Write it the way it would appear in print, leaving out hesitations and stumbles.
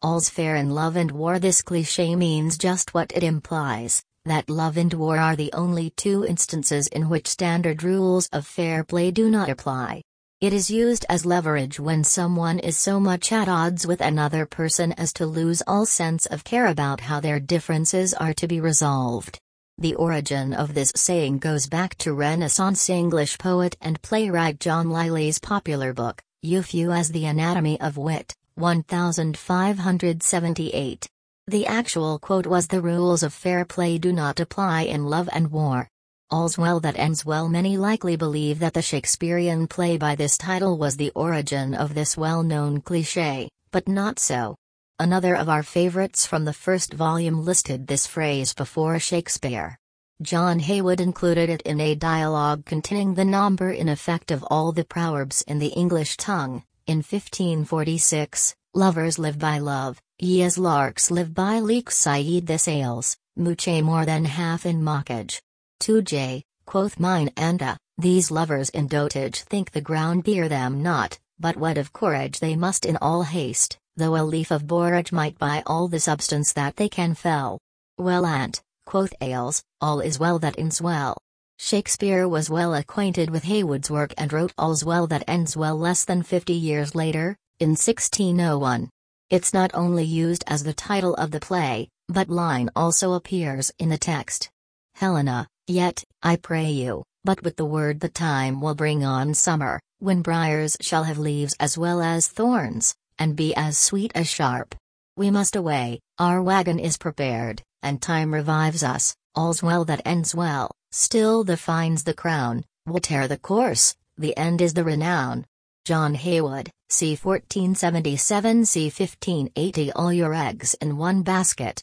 All's fair in love and war. This cliché means just what it implies, that love and war are the only two instances in which standard rules of fair play do not apply. It is used as leverage when someone is so much at odds with another person as to lose all sense of care about how their differences are to be resolved. The origin of this saying goes back to Renaissance English poet and playwright John Lyly's popular book, Euphues as the Anatomy of Wit, 1578. The actual quote was, "The rules of fair play do not apply in love and war. All's well that ends well." Many likely believe that the Shakespearean play by this title was the origin of this well-known cliché, but not so. Another of our favorites from the first volume listed this phrase before Shakespeare. John Heywood included it in a dialogue containing the number in effect of all the proverbs in the English tongue, in 1546, "Lovers live by love, ye as larks live by leeks I this ales, muche more than half in mockage. 2J, quoth mine Anda, these lovers in dotage think the ground bear them not, but what of courage they must in all haste, though a leaf of borage might buy all the substance that they can fell. Well aunt, quoth Ailes, all is well that ends well." Shakespeare was well acquainted with Heywood's work and wrote All's Well That Ends Well less than 50 years later, in 1601. It's not only used as the title of the play, but line also appears in the text. Helena, yet, I pray you, but with the word the time will bring on summer, when briars shall have leaves as well as thorns, and be as sweet as sharp. We must away, our wagon is prepared, and time revives us, all's well that ends well, still the fine's the crown, whate'er the course, the end is the renown. John Heywood, c. 1477 c. 1580. All your eggs in one basket,